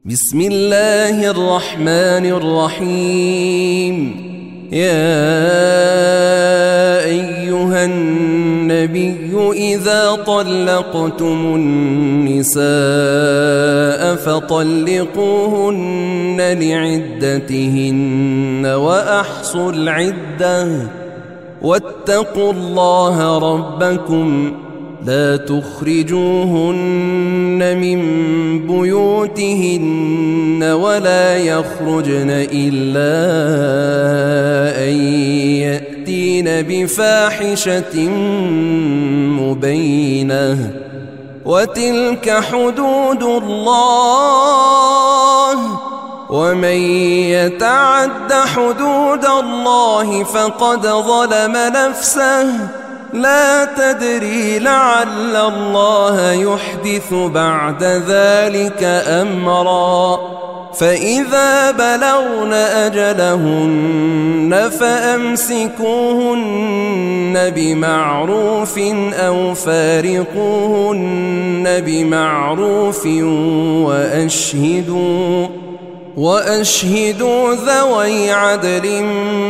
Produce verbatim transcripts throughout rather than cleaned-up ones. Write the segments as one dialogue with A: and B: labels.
A: بسم الله الرحمن الرحيم. يا أيها النبي إذا طلقتم النساء فطلقوهن لعدتهن وأحصوا العدة واتقوا الله ربكم لا تخرجوهن من بيوتهن ولا يخرجن إلا أن يأتين بفاحشة مبينة وتلك حدود الله ومن يتعد حدود الله فقد ظلم نفسه لا تدري لعل الله يحدث بعد ذلك أمرا فإذا بلغن أجلهن فأمسكوهن بمعروف أو فارقوهن بمعروف وأشهدوا وأشهدوا ذوي عدل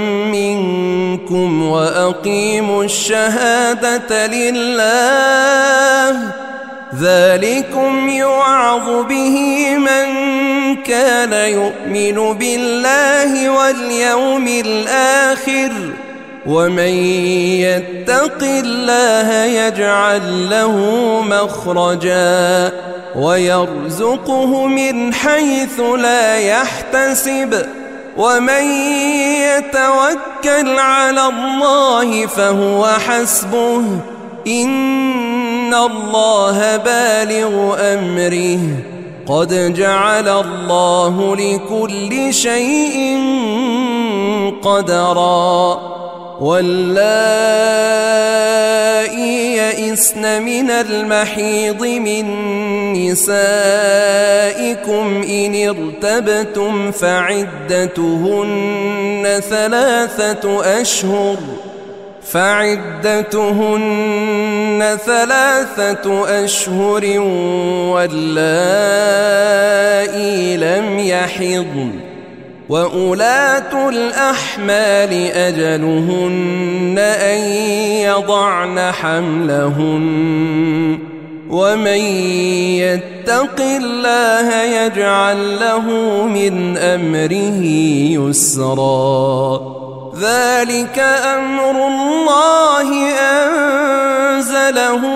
A: منكم وأقيموا الشهادة لله ذلكم يوعظ به من كان يؤمن بالله واليوم الآخر ومن يتق الله يجعل له مخرجا ويرزقه من حيث لا يحتسب ومن يتوكل على الله فهو حسبه إن الله بالغ أمره قد جعل الله لكل شيء قدرا واللائي يئسن من المحيض من نسائكم إن ارتبتم فعدتهن ثلاثة أشهر فعدتهن ثلاثة أشهر واللائي لم يحضن وأولاة الأحمال أجلهن أن يضعن حملهن ومن يتق الله يجعل له من أمره يسرا ذلك أمر الله أنزله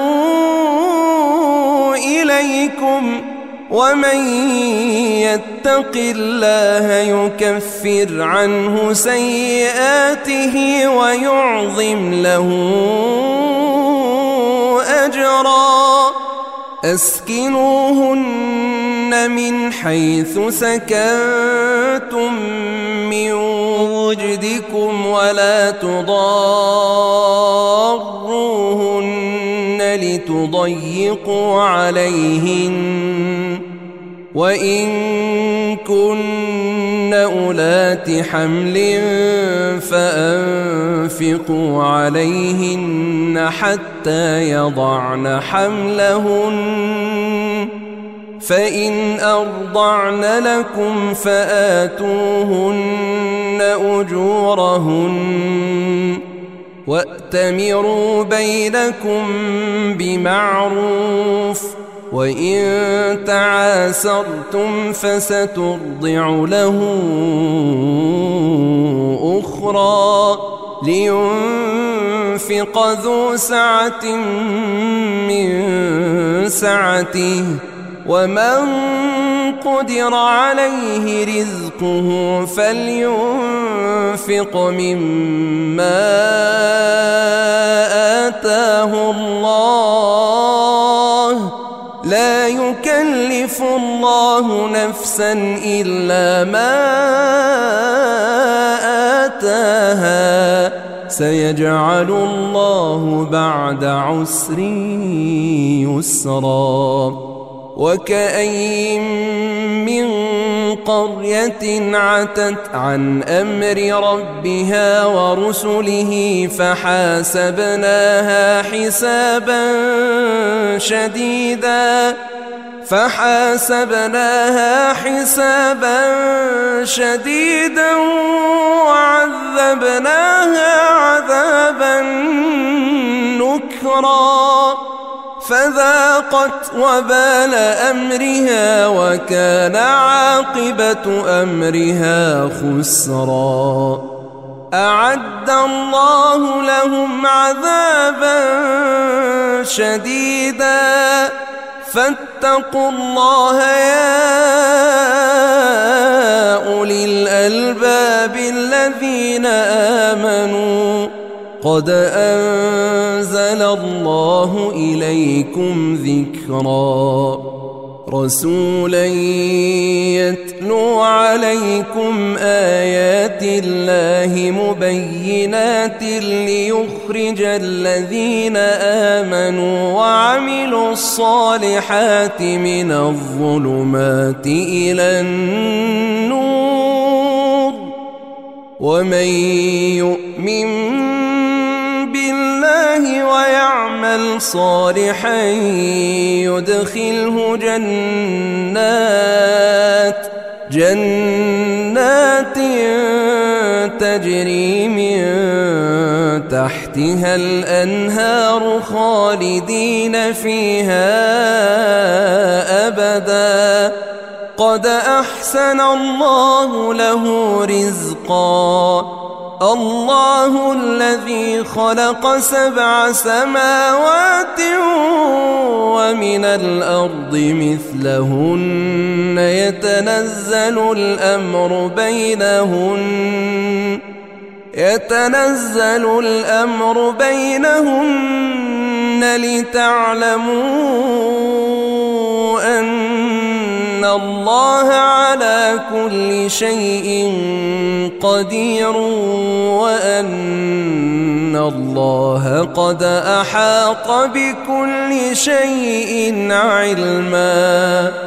A: إليكم ومن يتق الله يكفر عنه سيئاته ويعظم له أجرا أسكنوهن من حيث سكنتم من وجدكم ولا تضاروهن لتضيقوا عليهن وإن كن أولات حمل فأنفقوا عليهن حتى يضعن حملهن فإن أرضعن لكم فآتوهن أجورهن وأتمروا بينكم بمعروف وإن تعاسرتم فسترضع له أخرى لينفق ذو سعة من سعته ومن قدر عليه رزقه فلينفق مما آتاه الله لا يكلف الله نفسا إلا ما آتاها سيجعل الله بعد عسر يسرا وكأين من قرية عتت عن أمر ربها ورسله فحاسبناها حسابا شديدا فحاسبناها حسابا شديدا وعذبناها عذابا نكرا فذاقت وبال أمرها وكان عاقبة أمرها خسرا. أعد الله لهم عذابا شديدا فاتقوا الله يا أولي الألباب الذين آمنوا قد أنزل الله إليكم ذكرا رسولا يتلو عليكم آيات الله مبينات ليخرج الذين آمنوا وعملوا الصالحات من الظلمات إلى النور ومن يؤمن بالله ويعمل صالحا يدخله جنات جنات تجري من تحتها الأنهار خالدين فيها أبدا قد أحسن الله له رزقا. الله الذي خلق سبع سماوات ومن الأرض مثلهن يتنزل الأمر بينهن يتنزل الأمر بينهن لتعلموا أن الله على كل شيء قدير وأن الله قد أحاط بكل شيء علما.